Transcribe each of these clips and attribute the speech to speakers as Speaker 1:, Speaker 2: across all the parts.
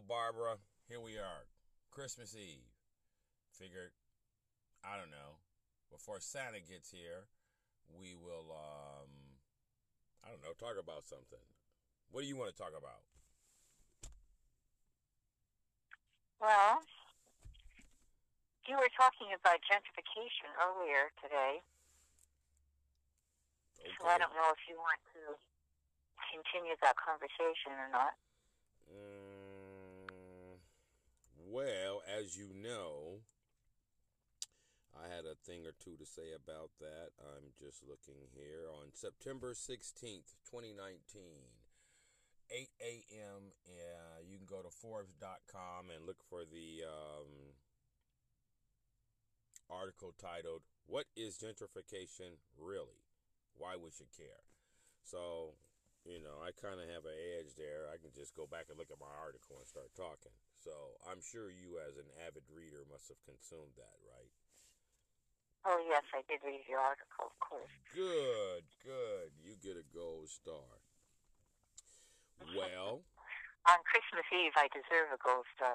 Speaker 1: Well, Barbara, here we are. Christmas Eve. Figured, I don't know, before Santa gets here, we will, I don't know, talk about something. What do you want to talk about?
Speaker 2: Well, you were talking about gentrification earlier today, so I
Speaker 1: Okay.
Speaker 2: don't know if you want to continue that conversation or not.
Speaker 1: Mm, well, as you know, I had a thing or two to say about that. I'm just looking here. On September 16th, 2019, 8 a.m., you can go to Forbes.com and look for the article titled, "What is Gentrification Really? Why We Should Care?" So, I kind of have an edge there. I can just go back and look at my article and start talking. So, I'm sure you, as an avid reader, must have consumed that, right?
Speaker 2: Oh, yes, I did read your article, of course.
Speaker 1: Good, good. You get a gold star. Well,
Speaker 2: On Christmas Eve, I deserve a gold star.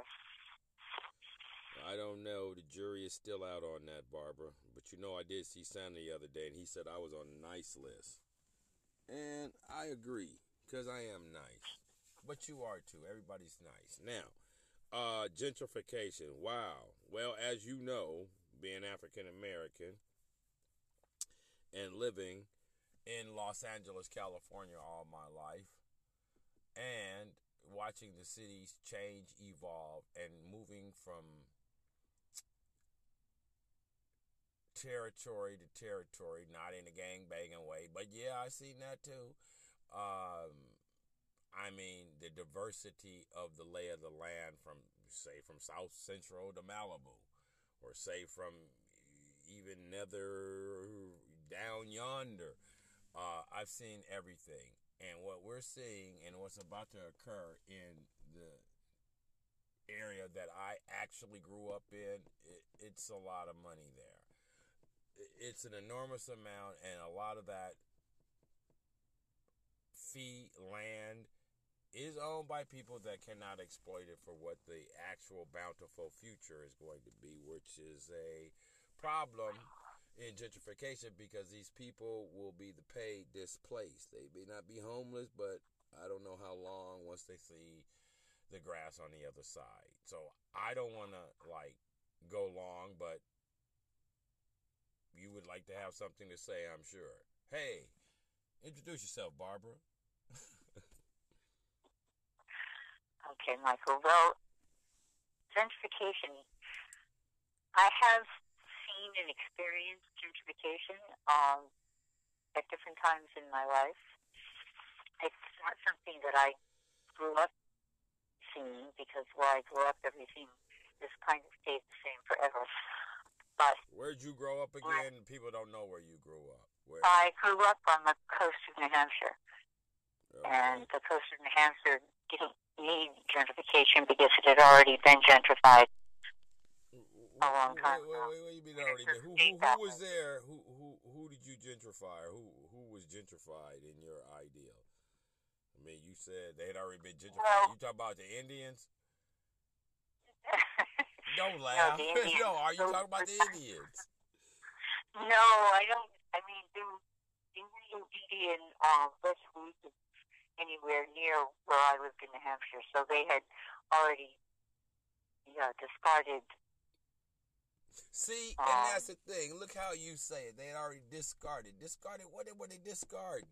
Speaker 1: I don't know. The jury is still out on that, Barbara. But I did see Santa the other day, and he said I was on the nice list. And I agree, because I am nice. But you are too. Everybody's nice. Now, gentrification. Wow. Well, as you know, being African American and living in Los Angeles, California all my life, and watching the cities change, evolve, and moving from territory to territory, not in a gang banging way, but yeah, I seen that too. I mean, the diversity of the lay of the land from, say, from South Central to Malibu, or say from even nether down yonder. I've seen everything, and what we're seeing and what's about to occur in the area that I actually grew up in, it's a lot of money there. It's an enormous amount, and a lot of that fee land is owned by people that cannot exploit it for what the actual bountiful future is going to be, which is a problem in gentrification, because these people will be the paid displaced. They may not be homeless, but I don't know how long once they see the grass on the other side. So I don't want to go long, but you would like to have something to say, I'm sure. Hey, introduce yourself, Barbara.
Speaker 2: Okay, Michael. Well, gentrification, I have seen and experienced gentrification at different times in my life. It's not something that I grew up seeing, because where I grew up, everything just kind of stayed the same forever. But
Speaker 1: Where'd you grow up again? People don't know where you grew up. Where?
Speaker 2: I grew up on the coast of New Hampshire.
Speaker 1: Okay.
Speaker 2: And the coast of New Hampshire didn't need gentrification because it had already been gentrified a long time ago.
Speaker 1: What you mean already? Who was there? Who did you gentrify? Who was gentrified in your ideal? I mean, you said they had already been gentrified.
Speaker 2: Well,
Speaker 1: you talking about the Indians? Don't laugh.
Speaker 2: No,
Speaker 1: No, are you talking about the Indians?
Speaker 2: No, I don't. I mean, there was Indian reservations anywhere near where I lived in New Hampshire, so they had already discarded.
Speaker 1: See, and that's the thing. Look how you say it. They had already discarded. Discarded? What were they discarding?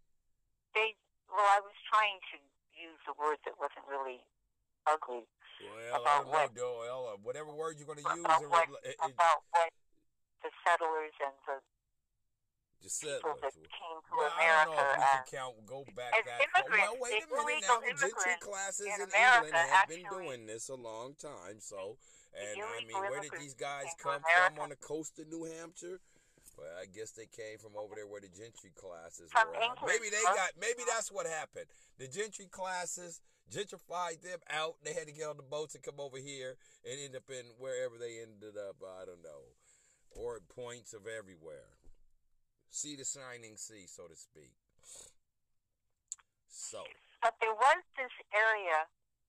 Speaker 2: I was trying to use a word that wasn't really ugly.
Speaker 1: Well, I don't know, Doyle. Whatever word you're going to use.
Speaker 2: About what the settlers and the
Speaker 1: settlers
Speaker 2: that came to
Speaker 1: America.
Speaker 2: I don't
Speaker 1: know if we can count, go back that far. Well, wait a minute now. The gentry classes in England have been doing this a long time. So, and I mean, where did these guys come from on the coast of New Hampshire? Well, I guess they came from over there where the gentry classes were at. Maybe that's what happened. The gentry classes gentrified them out. They had to get on the boats and come over here and end up in wherever they ended up. I don't know. Or points of everywhere. See the shining sea, so to speak. So.
Speaker 2: But there was this area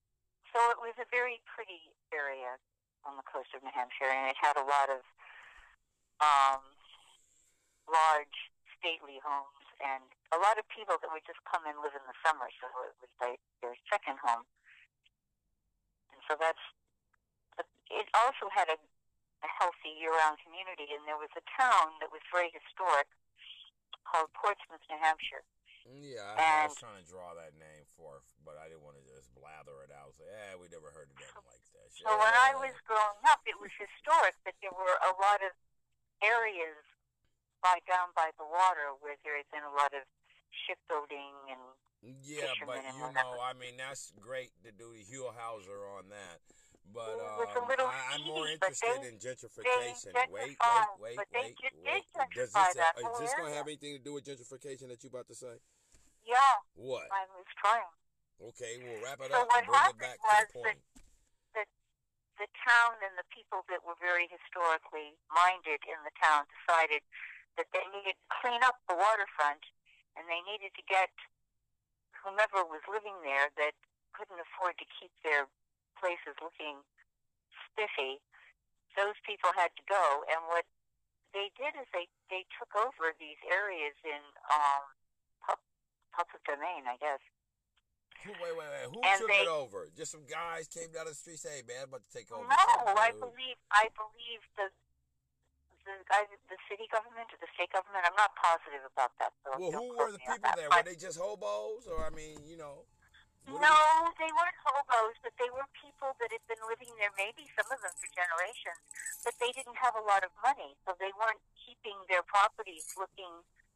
Speaker 2: So it was a very pretty area on the coast of New Hampshire, and it had a lot of um, large, stately homes, and a lot of people that would just come and live in the summer, so it was like their second home. And so it also had a healthy year-round community, and there was a town that was very historic called Portsmouth, New Hampshire.
Speaker 1: Yeah, I was trying to draw that name forth, but I didn't want to just blather it out. Say, we never heard of nothing like that.
Speaker 2: So when I was growing up, it was historic, but there were a lot of areas down by the water where there had been a lot of shipbuilding and
Speaker 1: yeah, but I mean, that's great to do the Hugh Hauser on that. But I'm more interested in gentrification. Wait. Does this going to have anything to do with gentrification that you about to say?
Speaker 2: Yeah.
Speaker 1: What?
Speaker 2: I was trying.
Speaker 1: Okay, we'll wrap it
Speaker 2: so
Speaker 1: up and bring it back to the point.
Speaker 2: The town and the people that were very historically minded in the town decided that they needed to clean up the waterfront, and they needed to get whomever was living there that couldn't afford to keep their places looking spiffy. Those people had to go, and what they did is they took over these areas in public domain, I guess.
Speaker 1: Wait. Who took it over? Just some guys came down the street saying, "Hey, man, I'm about to take over."
Speaker 2: No, I believe the city government or the state government. I'm not positive about that. So
Speaker 1: well, who were the people there? Were they just hobos, or I mean,
Speaker 2: No, they weren't hobos, but they were people that had been living there, maybe some of them for generations, but they didn't have a lot of money, so they weren't keeping their properties looking.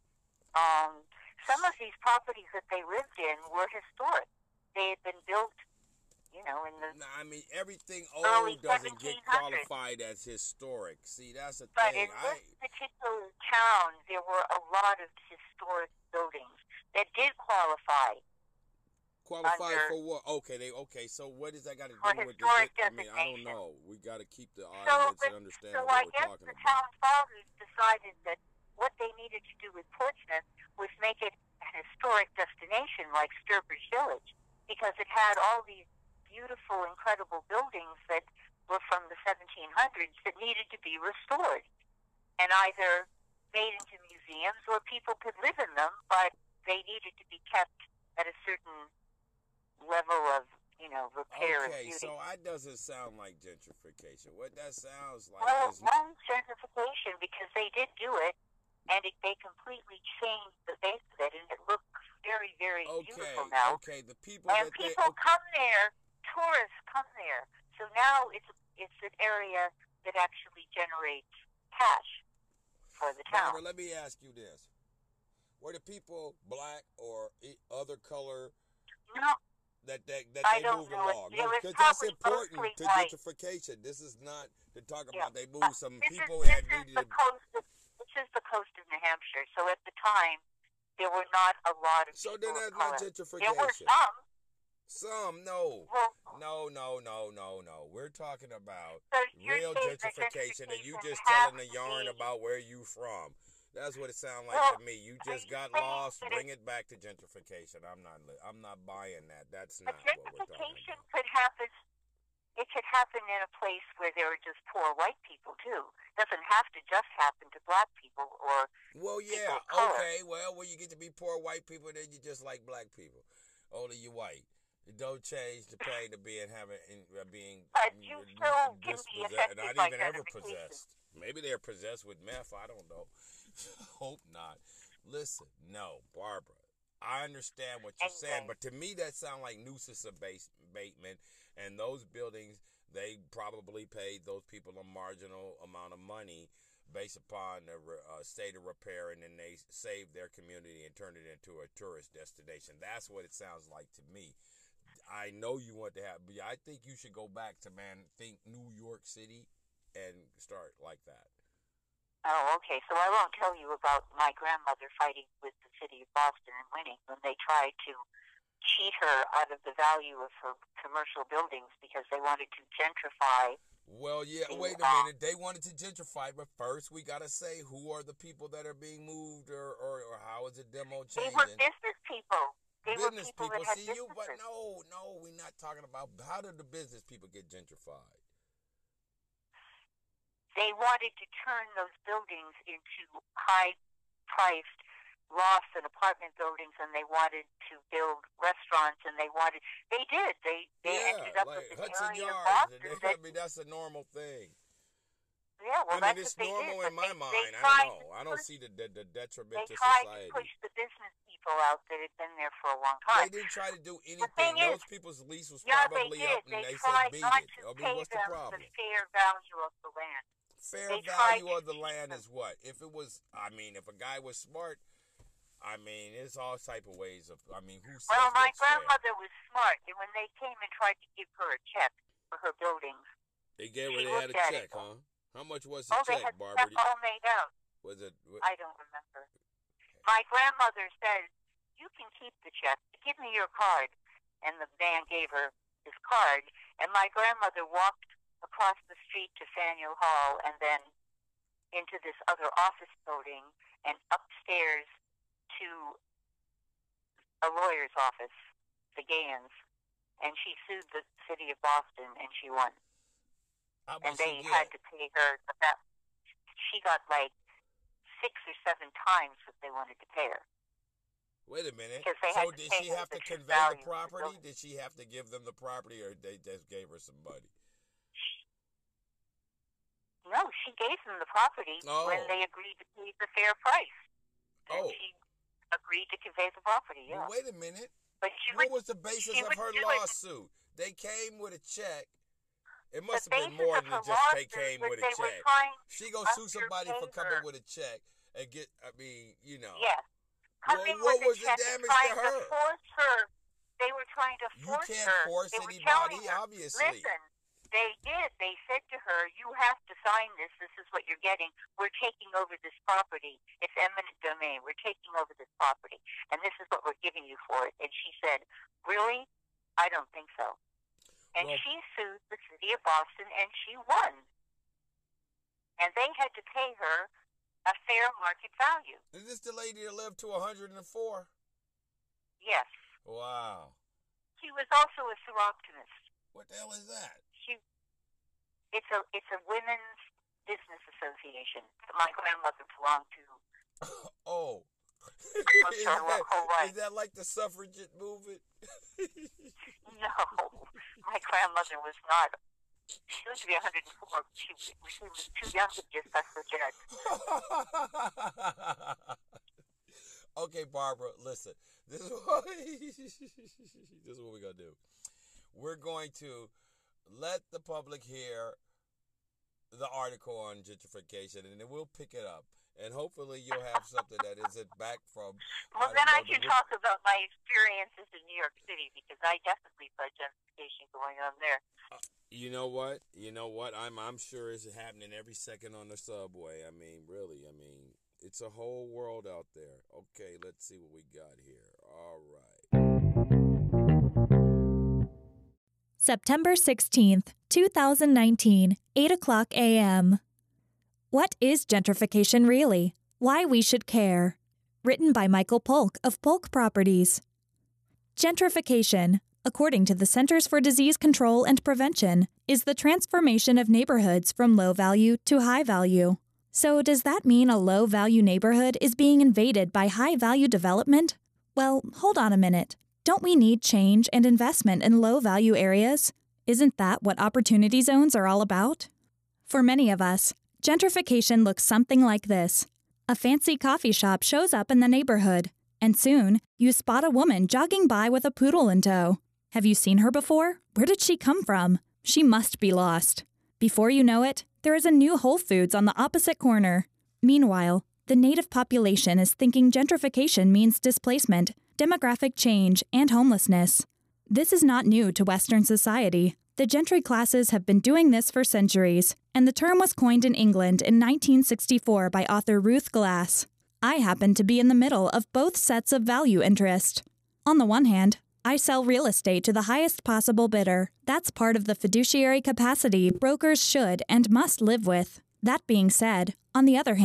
Speaker 2: Some of these properties that they lived in were historic. They had been built, in the.
Speaker 1: No, I mean everything old doesn't get qualified as historic. See, that's the
Speaker 2: thing. But
Speaker 1: in
Speaker 2: this particular town, there were a lot of historic buildings that did qualify.
Speaker 1: Qualify for what? Okay. So what does that got to do with the? I mean, I don't know. We got to keep the audience and understand what we're talking about. So I guess
Speaker 2: the town fathers decided that what they needed to do with Portsmouth was make it an historic destination like Sturbridge Village, because it had all these beautiful, incredible buildings that were from the 1700s that needed to be restored and either made into museums or people could live in them, but they needed to be kept at a certain level of, repair and beauty.
Speaker 1: Okay, so that doesn't sound like gentrification. What that sounds like
Speaker 2: is... Well, gentrification, because they did do it, and they completely changed the face of it, and it looks very, very beautiful now.
Speaker 1: Okay, the people
Speaker 2: come there, tourists come there. So now it's an area that actually generates cash for the town.
Speaker 1: Barbara, let me ask you this. Were the people black or other color?
Speaker 2: No.
Speaker 1: That they moved along. Because that's important to gentrification. This is not to talk about they moved some people that needed.
Speaker 2: This is the coast of New Hampshire. So at the time, there were not a lot of people.
Speaker 1: So then that's not gentrification.
Speaker 2: There were some.
Speaker 1: Some, no. No. We're talking about real gentrification, and you just telling the yarn about where you from. That's what it sounds like to me. You just got lost. Bring it back to gentrification. I'm not buying that. That's not what we're talking about.
Speaker 2: Gentrification could happen. It could happen in a place where there are just poor white people too. It doesn't have to just happen to black people or.
Speaker 1: Well, yeah, okay. Well, when you get to be poor white people, then you just like black people. Only you white. It don't change the pain of being.
Speaker 2: But you still can be affected by
Speaker 1: not even ever possessed. Maybe they're possessed with meth. I don't know. Hope not. Listen, no, Barbara. I understand what you're saying, but to me that sounds like nuisance abatement. And those buildings, they probably paid those people a marginal amount of money based upon the state of repair, and then they saved their community and turned it into a tourist destination. That's what it sounds like to me. I know you want to have, but I think you should go back to, think New York City and start like that.
Speaker 2: Oh, okay. So I won't tell you about my grandmother fighting with the city of Boston and winning when they tried to cheat her out of the value of her commercial buildings because they wanted to gentrify.
Speaker 1: Well, yeah, wait a minute. They wanted to gentrify, but first we got to say who are the people that are being moved or how is the demo changing?
Speaker 2: They were business people. They were
Speaker 1: business
Speaker 2: people
Speaker 1: people.
Speaker 2: that had
Speaker 1: See you, but
Speaker 2: businesses.
Speaker 1: no, we're not talking about how did the business people get gentrified.
Speaker 2: They wanted to turn those buildings into high-priced lofts and apartment buildings, and they wanted to build restaurants, and they did. They ended up
Speaker 1: like
Speaker 2: with an
Speaker 1: Hudson
Speaker 2: area of
Speaker 1: Yards.
Speaker 2: Boston
Speaker 1: I mean, that's a normal thing.
Speaker 2: yeah, well,
Speaker 1: I mean,
Speaker 2: that's
Speaker 1: it's
Speaker 2: what they
Speaker 1: normal
Speaker 2: did.
Speaker 1: in my mind.
Speaker 2: They
Speaker 1: I
Speaker 2: tried
Speaker 1: don't know. I don't see the detriment
Speaker 2: They
Speaker 1: to
Speaker 2: tried
Speaker 1: society.
Speaker 2: to push the business people out that had been there for a long
Speaker 1: They
Speaker 2: time.
Speaker 1: didn't try to do
Speaker 2: thing
Speaker 1: anything.
Speaker 2: is,
Speaker 1: Those people's lease was
Speaker 2: Yeah,
Speaker 1: probably
Speaker 2: they did.
Speaker 1: up, and
Speaker 2: They
Speaker 1: they
Speaker 2: tried
Speaker 1: said, "Beat
Speaker 2: not
Speaker 1: it."
Speaker 2: to
Speaker 1: I mean,
Speaker 2: pay
Speaker 1: what's the
Speaker 2: them
Speaker 1: problem?
Speaker 2: the fair value of the land.
Speaker 1: Fair
Speaker 2: They
Speaker 1: value
Speaker 2: tried
Speaker 1: of the
Speaker 2: to
Speaker 1: land
Speaker 2: keep
Speaker 1: is what? If it was, I mean, if a guy was smart, I mean, there's all type of ways of. I mean, who says
Speaker 2: Well, my
Speaker 1: what's fair?
Speaker 2: grandmother was smart, and when they came and tried to give her a check for her buildings,
Speaker 1: They gave her.
Speaker 2: she
Speaker 1: They had a
Speaker 2: looked at
Speaker 1: check,
Speaker 2: it.
Speaker 1: huh? How much was the
Speaker 2: they
Speaker 1: check,
Speaker 2: had
Speaker 1: Barbara?
Speaker 2: that all made out.
Speaker 1: Was it?
Speaker 2: I don't remember. My grandmother said, "You can keep the check. Give me your card." And the man gave her his card, and my grandmother walked across the street to Faneuil Hall and then into this other office building and upstairs to a lawyer's office, the Gayans, and she sued the city of Boston, and she won.
Speaker 1: How
Speaker 2: And
Speaker 1: much
Speaker 2: they
Speaker 1: she
Speaker 2: had
Speaker 1: get?
Speaker 2: to pay her that. She got like 6 or 7 times what they wanted to pay her.
Speaker 1: Wait a minute.
Speaker 2: Because they
Speaker 1: So
Speaker 2: had to
Speaker 1: did
Speaker 2: pay
Speaker 1: she
Speaker 2: her
Speaker 1: have
Speaker 2: the
Speaker 1: to
Speaker 2: true
Speaker 1: convey
Speaker 2: value
Speaker 1: the
Speaker 2: of the
Speaker 1: property?
Speaker 2: building.
Speaker 1: Did she have to give them the property, or they just gave her some money?
Speaker 2: No, she gave them the property when they agreed to pay the fair price. And she agreed to convey the property, yeah.
Speaker 1: Well, wait a minute.
Speaker 2: But she
Speaker 1: What
Speaker 2: would,
Speaker 1: was the basis
Speaker 2: she
Speaker 1: of
Speaker 2: would
Speaker 1: her
Speaker 2: do it.
Speaker 1: lawsuit? They came with a check. It must
Speaker 2: The
Speaker 1: have been
Speaker 2: basis
Speaker 1: more
Speaker 2: of
Speaker 1: than
Speaker 2: her
Speaker 1: just they
Speaker 2: lawsuit
Speaker 1: came
Speaker 2: was
Speaker 1: with a
Speaker 2: they were
Speaker 1: check.
Speaker 2: trying
Speaker 1: She gonna sue somebody for
Speaker 2: underpay
Speaker 1: coming
Speaker 2: her.
Speaker 1: with a check and get. I mean, you know.
Speaker 2: Yes.
Speaker 1: Well,
Speaker 2: Coming
Speaker 1: what
Speaker 2: with
Speaker 1: was
Speaker 2: a
Speaker 1: the
Speaker 2: check and
Speaker 1: damage
Speaker 2: trying
Speaker 1: to her?
Speaker 2: force her. They were trying to
Speaker 1: You
Speaker 2: force
Speaker 1: can't
Speaker 2: her.
Speaker 1: force
Speaker 2: They were
Speaker 1: anybody,
Speaker 2: telling her,
Speaker 1: obviously.
Speaker 2: Listen, they did. They said to her, "You have to sign this. This is what you're getting. We're taking over this property. It's eminent domain. We're taking over this property, and this is what we're giving you for it." And she said, "Really? I don't think so." And
Speaker 1: Well,
Speaker 2: she sued the city of Boston, and she won. And they had to pay her a fair market value.
Speaker 1: is this the lady that lived to 104?
Speaker 2: Yes.
Speaker 1: Wow.
Speaker 2: She was also a seroptimist.
Speaker 1: What the hell is that?
Speaker 2: It's a women's business association that my grandmother belonged to.
Speaker 1: Oh.
Speaker 2: Is that,
Speaker 1: is that like the suffragette movement?
Speaker 2: No, my grandmother was not. She lived to be 104. She was too young to be a suffragette.
Speaker 1: Okay, Barbara, listen. This is what we're going to do. We're going to let the public hear the article on gentrification, and then we'll pick it up. And hopefully you'll have something that isn't back from...
Speaker 2: Well, then I can talk about my experiences in New York City, because I definitely saw gentrification going on there.
Speaker 1: You know what? I'm sure it's happening every second on the subway. I mean, really. I mean, it's a whole world out there. Okay, let's see what we got here. All right.
Speaker 3: September 16th, 2019, 8 o'clock a.m. What is gentrification really? Why we should care. Written by Michael Polk of Polk Properties. Gentrification, according to the Centers for Disease Control and Prevention, is the transformation of neighborhoods from low value to high value. So does that mean a low-value neighborhood is being invaded by high-value development? Well, hold on a minute. Don't we need change and investment in low-value areas? Isn't that what opportunity zones are all about? For many of us, gentrification looks something like this. A fancy coffee shop shows up in the neighborhood, and soon you spot a woman jogging by with a poodle in tow. Have you seen her before? Where did she come from? She must be lost. Before you know it, there is a new Whole Foods on the opposite corner. Meanwhile, the native population is thinking gentrification means displacement, demographic change, and homelessness. This is not new to Western society. The gentry classes have been doing this for centuries, and the term was coined in England in 1964 by author Ruth Glass. I happen to be in the middle of both sets of value interest. On the one hand, I sell real estate to the highest possible bidder. That's part of the fiduciary capacity brokers should and must live with. That being said, on the other hand,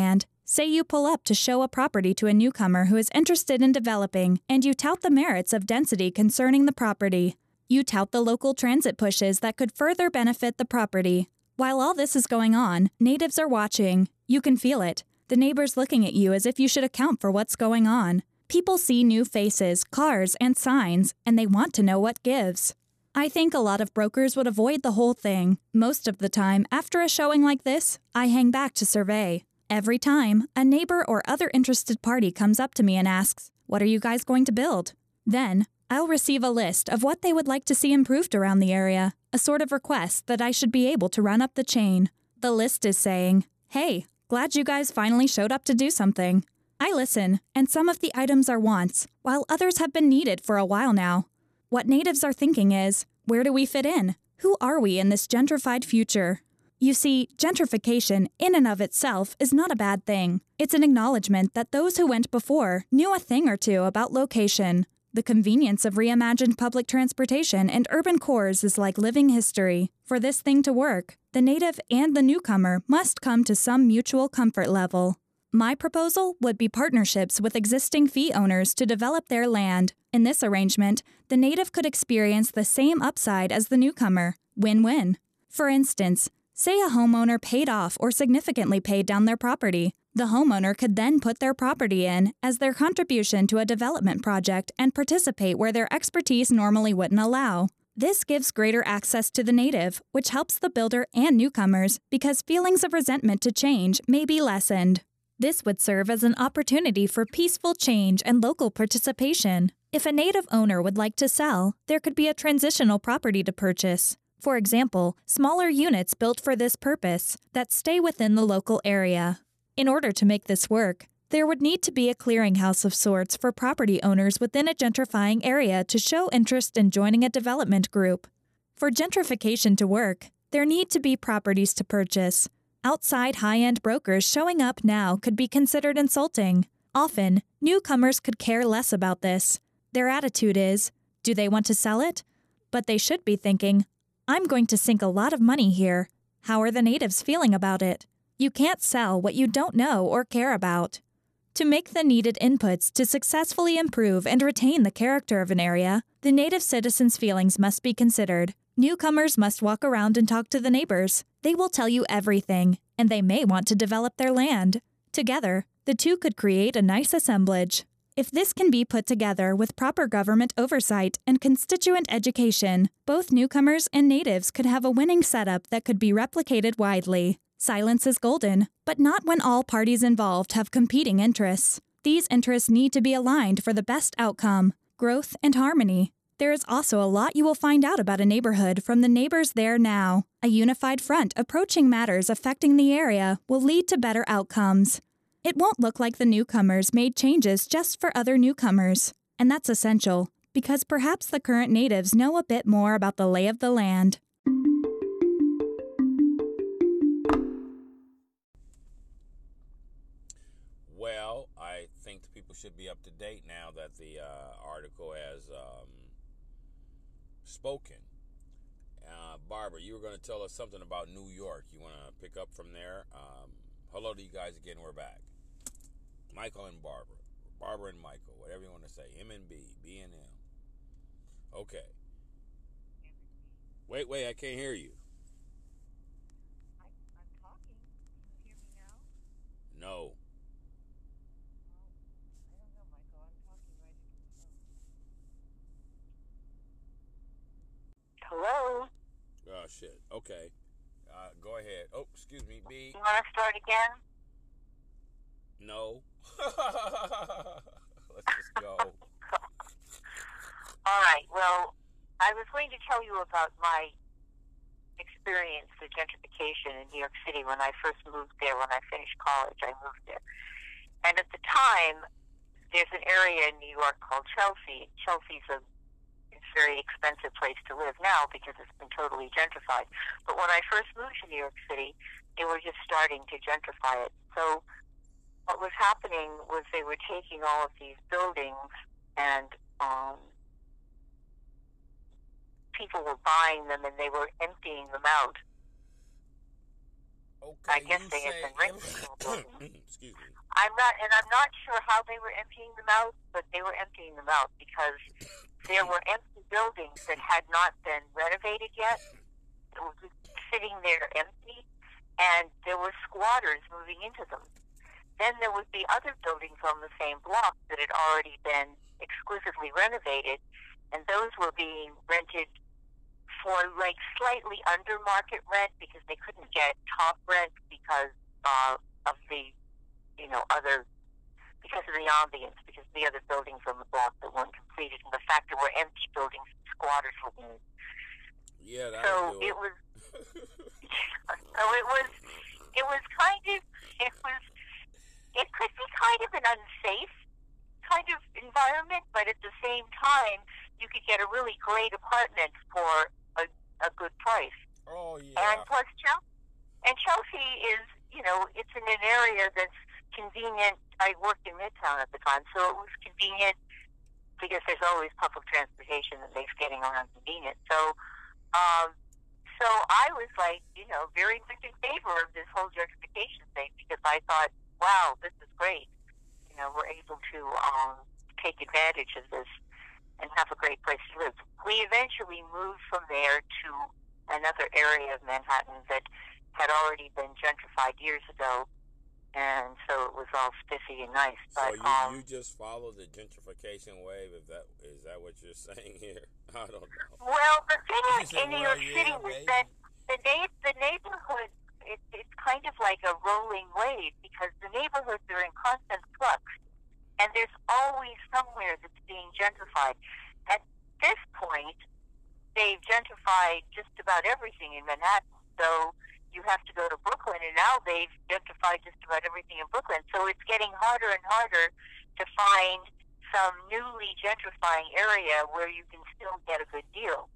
Speaker 3: Say you pull up to show a property to a newcomer who is interested in developing, and you tout the merits of density concerning the property. You tout the local transit pushes that could further benefit the property. While all this is going on, natives are watching. You can feel it. The neighbors looking at you as if you should account for what's going on. People see new faces, cars, and signs, and they want to know what gives. I think a lot of brokers would avoid the whole thing. Most of the time, after a showing like this, I hang back to survey. Every time, a neighbor or other interested party comes up to me and asks, "What are you guys going to build?" Then, I'll receive a list of what they would like to see improved around the area, a sort of request that I should be able to run up the chain. The list is saying, "Hey, glad you guys finally showed up to do something." I listen, and some of the items are wants, while others have been needed for a while now. What natives are thinking is, where do we fit in? Who are we in this gentrified future? You see, gentrification, in and of itself, is not a bad thing. It's an acknowledgement that those who went before knew a thing or two about location. The convenience of reimagined public transportation and urban cores is like living history. For this thing to work, the native and the newcomer must come to some mutual comfort level. My proposal would be partnerships with existing fee owners to develop their land. In this arrangement, the native could experience the same upside as the newcomer. Win-win. For instance, say a homeowner paid off or significantly paid down their property. The homeowner could then put their property in as their contribution to a development project and participate where their expertise normally wouldn't allow. This gives greater access to the native, which helps the builder and newcomers because feelings of resentment to change may be lessened. This would serve as an opportunity for peaceful change and local participation. If a native owner would like to sell, there could be a transitional property to purchase. For example, smaller units built for this purpose that stay within the local area. In order to make this work, there would need to be a clearinghouse of sorts for property owners within a gentrifying area to show interest in joining a development group. For gentrification to work, there need to be properties to purchase. Outside high-end brokers showing up now could be considered insulting. Often, newcomers could care less about this. Their attitude is, do they want to sell it? But they should be thinking, I'm going to sink a lot of money here. How are the natives feeling about it? You can't sell what you don't know or care about. To make the needed inputs to successfully improve and retain the character of an area, the native citizens' feelings must be considered. Newcomers must walk around and talk to the neighbors. They will tell you everything, and they may want to develop their land. Together, the two could create a nice assemblage. If this can be put together with proper government oversight and constituent education, both newcomers and natives could have a winning setup that could be replicated widely. Silence is golden, but not when all parties involved have competing interests. These interests need to be aligned for the best outcome, growth and harmony. There is also a lot you will find out about a neighborhood from the neighbors there now. A unified front approaching matters affecting the area will lead to better outcomes. It won't look like the newcomers made changes just for other newcomers. And that's essential, because perhaps the current natives know a bit more about the lay of the land.
Speaker 1: Well, I think the people should be up to date now that the article has spoken. Barbara, you were going to tell us something about New York. You want to pick up from there? Hello to you guys again. We're back. Michael and Barbara. Barbara and Michael. Whatever you want to say. M and B. B and M. Okay. Wait. I can't hear you.
Speaker 2: I'm talking. Can you hear me now?
Speaker 1: No.
Speaker 2: I don't know, Michael. I'm talking right into the phone. Hello?
Speaker 1: Oh, shit. Okay. Go ahead. Oh, excuse me, B.
Speaker 2: You want to start again?
Speaker 1: No. Let's just go.
Speaker 2: All right. Well, I was going to tell you about my experience with gentrification in New York City when I first moved there. When I finished college, I moved there. And at the time, there's an area in New York called Chelsea. Chelsea's a very expensive place to live now because it's been totally gentrified. But when I first moved to New York City, they were just starting to gentrify it. So what was happening was they were taking all of these buildings and people were buying them and they were emptying them out. I
Speaker 1: Okay,
Speaker 2: guess
Speaker 1: you
Speaker 2: they had
Speaker 1: say
Speaker 2: been renting the buildings.
Speaker 1: excuse me.
Speaker 2: I'm not sure how they were emptying them out, but they were emptying them out because there were empty buildings that had not been renovated yet. It was just sitting there empty, and there were squatters moving into them. Then there would be other buildings on the same block that had already been exclusively renovated, and those were being rented for like slightly under market rent because they couldn't get top rent because of the other because of the ambience, because of the other buildings on the block that weren't completed, and the fact there were empty buildings and squatters living in.
Speaker 1: Yeah, that
Speaker 2: So
Speaker 1: would do
Speaker 2: it was. So it was kind of it could be kind of an unsafe kind of environment, but at the same time, you could get a really great apartment for a good price.
Speaker 1: Oh yeah.
Speaker 2: And plus, Chelsea is, it's in an area that's convenient. I worked in Midtown at the time, so it was convenient because there's always public transportation that makes getting around convenient. So I was like, very much in favor of this whole gentrification thing because I thought, wow, this is great. We're able to take advantage of this and have a great place to live. We eventually moved from there to another area of Manhattan that had already been gentrified years ago, and so it was all spiffy and nice.
Speaker 1: So
Speaker 2: But
Speaker 1: you just follow the gentrification wave? Is that what you're saying here? I don't know.
Speaker 2: Well, the thing
Speaker 1: You
Speaker 2: is,
Speaker 1: said,
Speaker 2: in New
Speaker 1: well,
Speaker 2: York
Speaker 1: yeah,
Speaker 2: City was
Speaker 1: baby.
Speaker 2: that the neighborhood, it's kind of like a rolling wave because the neighborhoods are in constant flux, and there's always somewhere that's being gentrified. At this point, they've gentrified just about everything in Manhattan. So you have to go to Brooklyn, and now they've gentrified just about everything in Brooklyn. So it's getting harder and harder to find some newly gentrifying area where you can still get a good deal.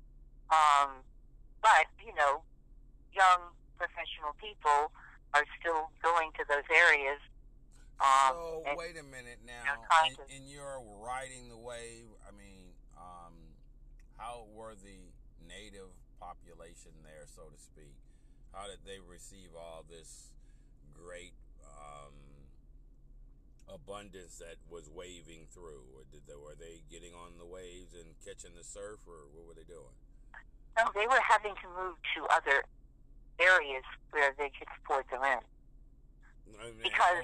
Speaker 2: But, young professional people are still going to those areas.
Speaker 1: So wait a minute now. In your riding the wave, I mean, how were the native population there, so to speak? How did they receive all this great abundance that was waving through? Or were they getting on the waves and catching the surf, or what were they doing?
Speaker 2: No, they were having to move to other areas where they could afford the rent. Because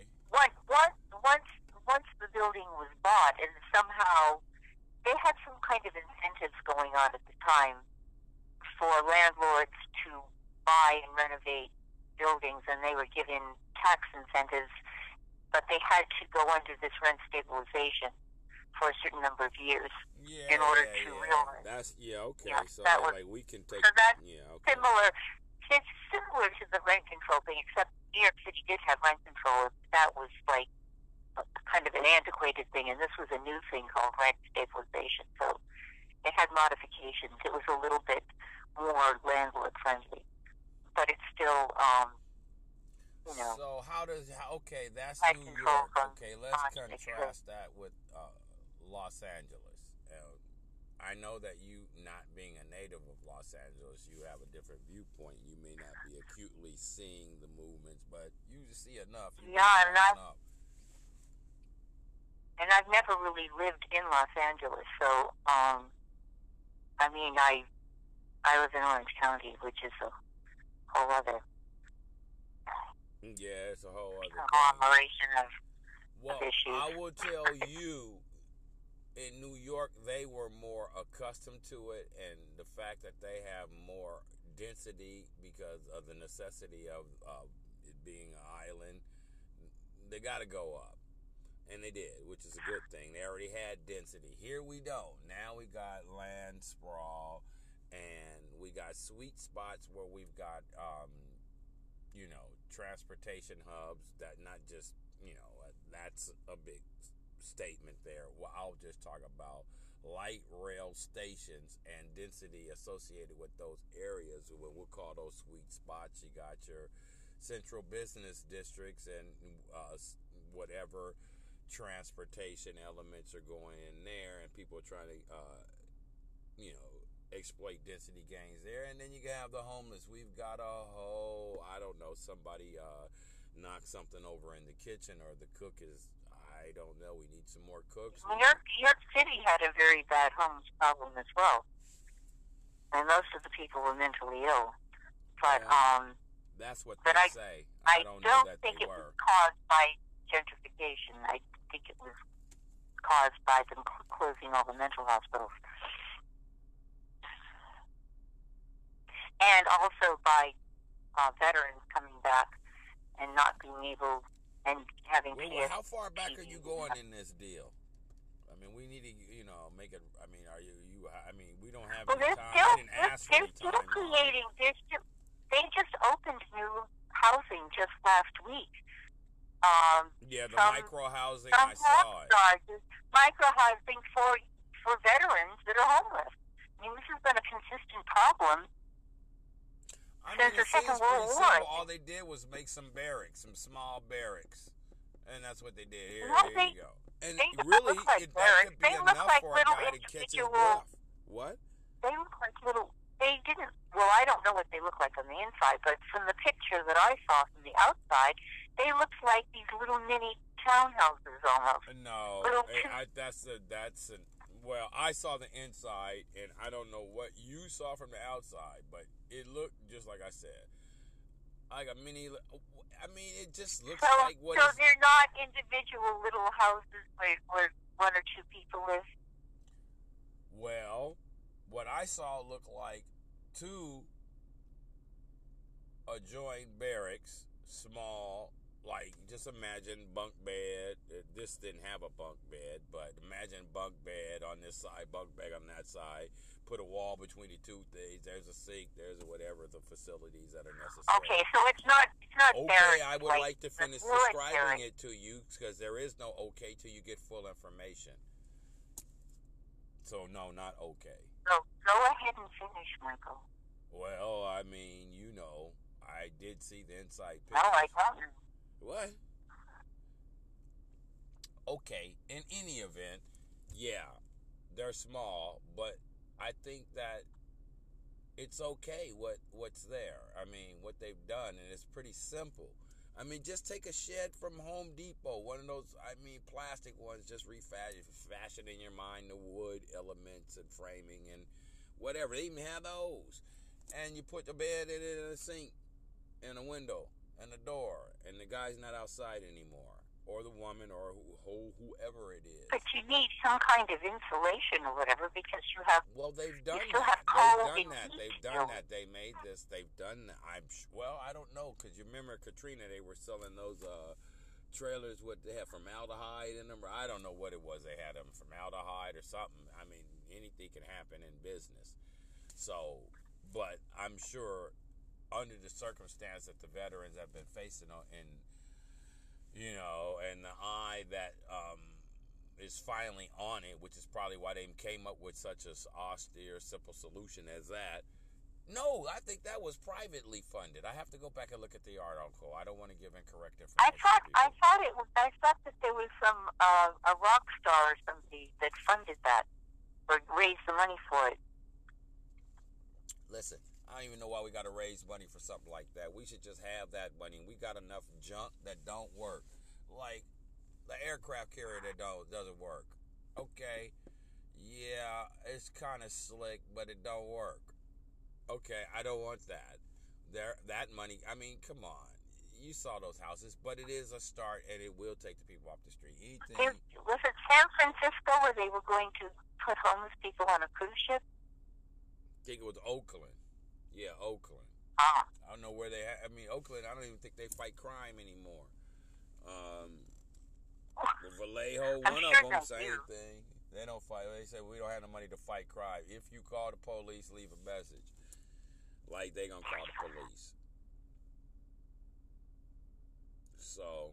Speaker 2: once the building was bought, and somehow they had some kind of incentives going on at the time for landlords to buy and renovate buildings, and they were given tax incentives, but they had to go under this rent stabilization for a certain number of years in order to realize.
Speaker 1: That's okay.
Speaker 2: Yeah,
Speaker 1: so
Speaker 2: that was,
Speaker 1: like we can take.
Speaker 2: So that's
Speaker 1: okay.
Speaker 2: similar. It's similar to the rent control thing, except New York City did have rent control. That was like kind of an antiquated thing, and this was a new thing called rent stabilization. So it had modifications. It was a little bit more landlord friendly, but it's still,
Speaker 1: So how does that's
Speaker 2: rent
Speaker 1: New
Speaker 2: control
Speaker 1: York. Okay, let's
Speaker 2: politics.
Speaker 1: contrast that with Los Angeles. I know that you, not being a native of Los Angeles, you have a different viewpoint. You may not be acutely seeing the movements, but you see enough.
Speaker 2: And I've never really lived in Los Angeles, so I live in Orange County, which is a whole other.
Speaker 1: Yeah, it's a whole other
Speaker 2: conglomeration of issues.
Speaker 1: I will tell you, in New York, they were more accustomed to it, and the fact that they have more density because of the necessity of it being an island, they got to go up. And they did, which is a good thing. They already had density. Here we don't. Now we got land sprawl, and we got sweet spots where we've got, transportation hubs that not just, that's a big statement there. Well, I'll just talk about light rail stations and density associated with those areas. What we'll call those sweet spots. You got your central business districts and whatever transportation elements are going in there, and people are trying to exploit density gains there, and then you can have the homeless. We've got a whole, I don't know, somebody knocked something over in the kitchen, or the cook is, I don't know, we need some more cooks.
Speaker 2: New York City had a very bad homeless problem as well, and most of the people were mentally ill. But
Speaker 1: that's what they say. I don't know that
Speaker 2: think
Speaker 1: they
Speaker 2: it
Speaker 1: were.
Speaker 2: was caused by gentrification. I think it was caused by them closing all the mental hospitals. And also by veterans coming back and not being able and having
Speaker 1: Well, how far back are you going in this deal? I mean, we need to, make it. I mean, we don't have any time. I didn't ask for any time.
Speaker 2: They just opened new housing just last week.
Speaker 1: The micro housing, I saw it.
Speaker 2: Micro housing for veterans that are homeless. I mean, this has been a consistent problem. Since the Second World War.
Speaker 1: All they did was make some barracks, some small barracks, and that's what they did. Here you go. And really, that could be enough for a guy to catch his breath. What?
Speaker 2: They look like little. They didn't. Well, I don't know what they look like on the inside, but from the picture that I saw from the outside, they looked like these little mini townhouses almost.
Speaker 1: No, well, I saw the inside, and I don't know what you saw from the outside, but it looked just like I said, like a mini. I mean, it just looks like what.
Speaker 2: So they're not individual little houses where one or two people live.
Speaker 1: Well, what I saw looked like two adjoined barracks, small. Like, just imagine bunk bed. This didn't have a bunk bed, but imagine bunk bed on this side, bunk bed on that side. Put a wall between the two things. There's a sink. There's whatever the facilities that are necessary.
Speaker 2: Okay, so it's not
Speaker 1: okay, I would like to finish describing it to you, because there is no okay till you get full information. So, no, not okay.
Speaker 2: So, go ahead and finish, Michael.
Speaker 1: Well, I mean, I did see the inside picture.
Speaker 2: No, I don't.
Speaker 1: What? Okay, in any event, yeah, they're small, but I think that it's okay what's there. I mean, what they've done, and it's pretty simple. I mean, just take a shed from Home Depot, one of those, plastic ones, just fashion in your mind the wood elements and framing and whatever. They even have those. And you put the bed in it and a sink and a window and a door, and the guy's not outside anymore, or the woman, or whoever it is.
Speaker 2: But you need some kind of insulation or whatever, because you have.
Speaker 1: Well, they've done that. They've done that. They made this. They've done that. I don't know, because you remember Katrina, they were selling those trailers. What they had, formaldehyde in them. I don't know what it was. They had them formaldehyde or something. I mean, anything can happen in business. So, but I'm sure, under the circumstance that the veterans have been facing, and the eye that is finally on it, which is probably why they came up with such a austere, simple solution as that. No, I think that was privately funded. I have to go back and look at the article. I don't want to give incorrect information.
Speaker 2: I thought that there was some a rock star or somebody that funded that or raised the money for it.
Speaker 1: Listen, I don't even know why we got to raise money for something like that. We should just have that money. We got enough junk that don't work, like the aircraft carrier that doesn't work. Okay, yeah, it's kind of slick, but it don't work. Okay, I don't want that. That money. I mean, come on. You saw those houses, but it is a start, and it will take the people off the street.
Speaker 2: Was it San Francisco where they were going to put homeless people on a cruise ship?
Speaker 1: I think it was Oakland. Yeah, Oakland.
Speaker 2: Ah.
Speaker 1: I don't know where they have. I mean, Oakland, I don't even think they fight crime anymore. Vallejo, one of them, same thing. They don't fight. They say, we don't have the money to fight crime. If you call the police, leave a message. Like they gonna call the police. So.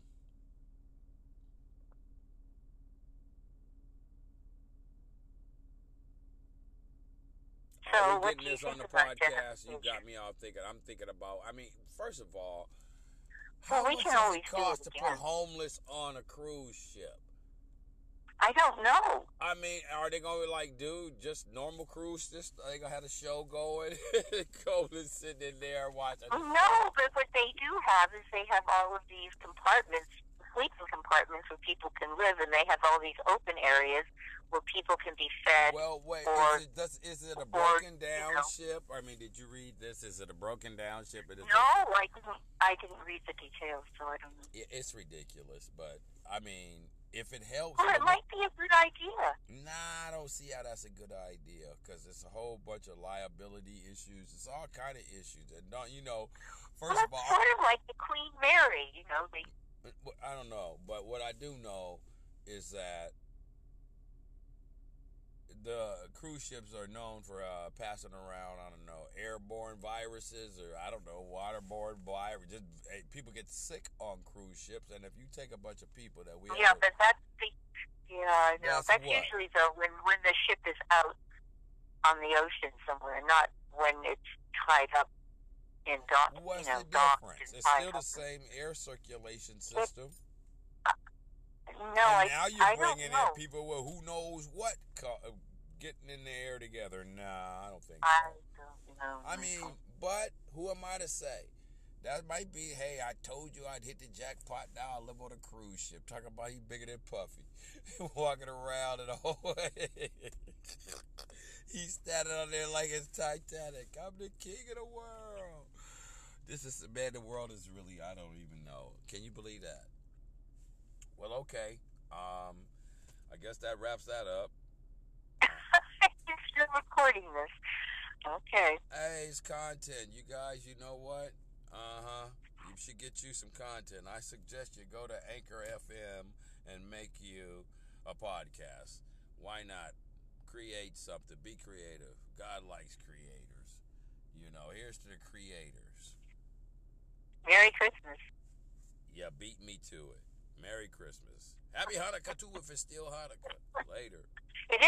Speaker 2: So
Speaker 1: we're getting this on the podcast. You got me all thinking. I'm thinking about. I mean, first of all, how much does it cost to put homeless on a cruise ship?
Speaker 2: I don't know.
Speaker 1: I mean, are they gonna like do just normal cruise? Just are they gonna have a show going? Coleman sitting in there watching.
Speaker 2: No, but what they do have is they have all of these compartments, sleeping compartments where people can live, and they have all these open areas where people can be fed.
Speaker 1: Well, wait,
Speaker 2: or,
Speaker 1: is it a broken down ship? I mean, did you read this? Is it a broken down ship?
Speaker 2: No, I didn't read the details, so I don't know.
Speaker 1: It's ridiculous, but I mean, if it helps.
Speaker 2: Well, it might be a good idea.
Speaker 1: Nah, I don't see how that's a good idea because it's a whole bunch of liability issues. It's all kind of issues, and first of all,
Speaker 2: sort of like the Queen Mary,
Speaker 1: I don't know, but what I do know is that the cruise ships are known for passing around, I don't know, airborne viruses or, I don't know, waterborne virus. Just people get sick on cruise ships, and if you take a bunch of people that we
Speaker 2: but that's I know. That's
Speaker 1: what?
Speaker 2: Usually, though, when the ship is out on the ocean somewhere, not when it's tied up in dock.
Speaker 1: What's the difference? It's still the same air circulation system.
Speaker 2: No,
Speaker 1: and now you're bringing in people with who knows what getting in the air together. Nah, I don't think so.
Speaker 2: I don't know.
Speaker 1: I mean, but who am I to say? That might be, hey, I told you I'd hit the jackpot. Now I live on a cruise ship. Talking about he bigger than Puffy. Walking around in a whole He's standing on there like it's Titanic. I'm the king of the world. The world is really, I don't even know. Can you believe that? Well, okay. I guess that wraps that up.
Speaker 2: You're still recording this. Okay.
Speaker 1: Hey, it's content. You guys, you know what? You should get you some content. I suggest you go to Anchor FM and make you a podcast. Why not? Create something. Be creative. God likes creators. Here's to the creators.
Speaker 2: Merry Christmas.
Speaker 1: Yeah, beat me to it. Merry Christmas. Happy Hanukkah, too, if it's still Hanukkah. Later.
Speaker 2: It